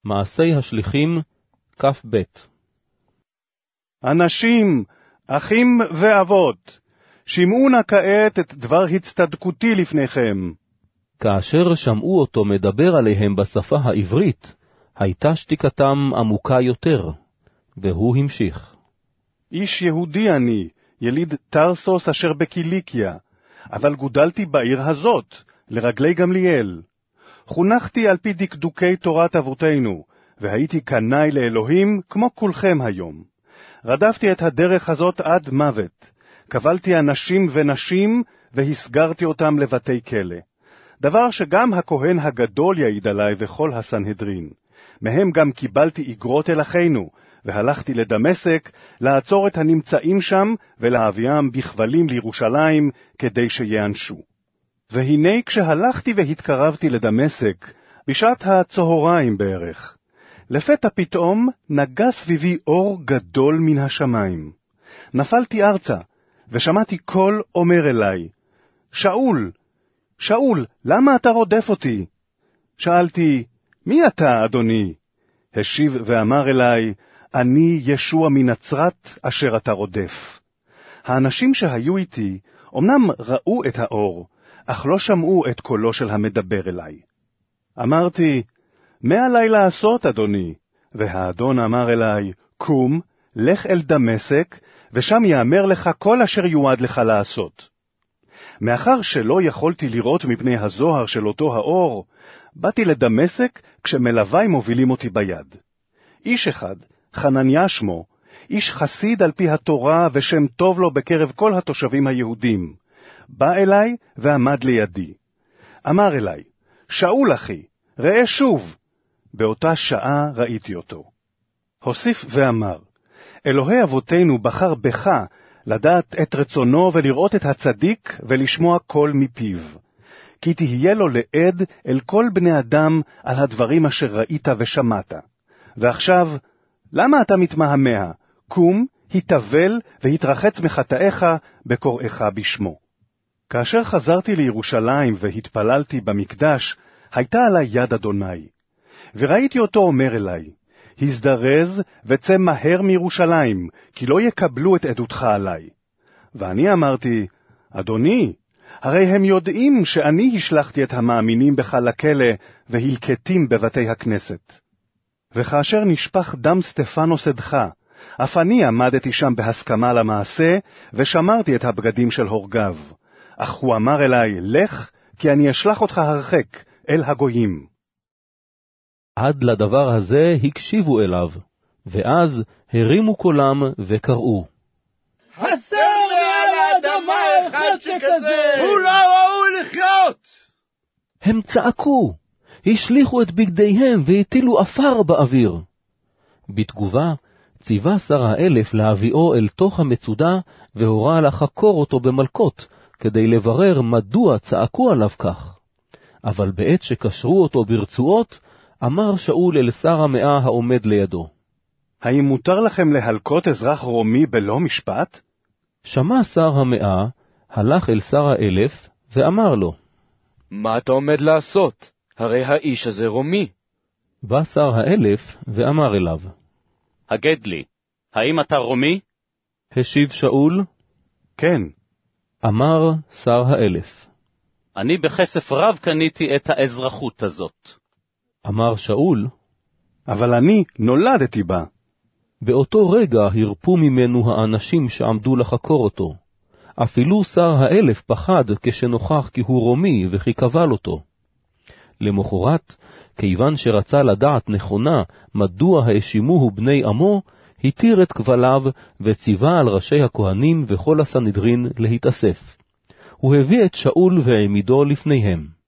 מעשי השליחים, כ"ב. אנשים, אחים ואבות, שמעו נא כעת את דבר הצטדקותי לפניכם. כאשר שמעו אותו מדבר עליהם בשפה העברית, הייתה שתיקתם עמוקה יותר, והוא המשיך. איש יהודי אני, יליד טרסוס אשר בקיליקיה, אבל גודלתי בעיר הזאת, לרגלי גמליאל. חונכתי על פי דקדוקי תורת אבותינו, והייתי קנאי לאלוהים כמו כולכם היום. רדפתי את הדרך הזאת עד מוות, קבלתי אנשים ונשים והסגרתי אותם לבתי כלא. דבר שגם הכהן הגדול יעיד עלי וכל הסנהדרין. מהם גם קיבלתי אגרות אל אחינו, והלכתי לדמשק לעצור את הנמצאים שם ולהביאם בכבלים לירושלים כדי שיענשו. והנה כשהלכתי והתקרבתי לדמשק, בשעת הצהריים בערך, לפתע פתאום נגע סביבי אור גדול מן השמיים. נפלתי ארצה, ושמעתי קול אומר אליי, שאול, שאול, למה אתה רודף אותי? שאלתי, מי אתה, אדוני? השיב ואמר אליי, אני ישוע מנצרת אשר אתה רודף. האנשים שהיו איתי אמנם ראו את האור, אך לא שמעו את קולו של המדבר אליי. אמרתי, מה עלי לעשות, אדוני? והאדון אמר אליי, קום, לך אל דמשק, ושם יאמר לך כל אשר יועד לך לעשות. מאחר שלא יכולתי לראות מפני הזוהר של אותו האור, באתי לדמשק כשמלווי מובילים אותי ביד. איש אחד, חנניה שמו, איש חסיד על פי התורה ושם טוב לו בקרב כל התושבים היהודים, בא אליי ועמד לידי. אמר אליי, שאול אחי, ראה שוב. באותה שעה ראיתי אותו. הוסיף ואמר, אלוהי אבותינו בחר בך לדעת את רצונו ולראות את הצדיק ולשמוע קול מפיו. כי תהיה לו לעד אל כל בני אדם על הדברים אשר ראית ושמעת. ועכשיו, למה אתה מתמהמה? קום, התאבל והתרחץ מחטאיך בקוראך בשמו. כאשר חזרתי לירושלים והתפללתי במקדש, הייתה עלי יד אדוני. וראיתי אותו אומר אליי, הזדרז וצא מהר מירושלים, כי לא יקבלו את עדותך עלי. ואני אמרתי, אדוני, הרי הם יודעים שאני השלחתי את המאמינים בך לכלא והלקטים בבתי הכנסת. וכאשר נשפך דם סטפנוס עדך, אף אני עמדתי שם בהסכמה למעשה, ושמרתי את הבגדים של הורגיו. אך הוא אמר אליי, לך, כי אני אשלח אותך הרחק אל הגויים. עד לדבר הזה הקשיבו אליו, ואז הרימו קולם וקראו. חסר מעל האדמה אחד שכזה! הוא לא ראוי לחיות! הם צעקו, השליכו את בגדיהם והטילו עפר באוויר. בתגובה, ציווה שר האלף להביאו אל תוך המצודה, והורה לחקור אותו במלכות, כדי לברר מדוע צעקו עליו כך. אבל בעת שקשרו אותו ברצועות, אמר שאול אל שר המאה העומד לידו. האם מותר לכם להלקות אזרח רומי בלא משפט? שמע שר המאה, הלך אל שר האלף, ואמר לו, מה אתה עומד לעשות? הרי האיש הזה רומי. בא שר האלף ואמר אליו, הגד לי, האם אתה רומי? השיב שאול, כן. אמר שר האלף, אני בכסף רב קניתי את האזרחות הזאת. אמר שאול, אבל אני נולדתי בה. באותו רגע הרפו ממנו האנשים שעמדו לחקור אותו. אפילו שר האלף פחד כשנוכח כי הוא רומי וכי קבל אותו. למחרת, כיוון שרצה לדעת נכונה מדוע האשימוהו בני עמו, התיר את כבליו וציווה על ראשי הכהנים וכל הסנהדרין להתאסף. הוא הביא את שאול והעמידו לפניהם.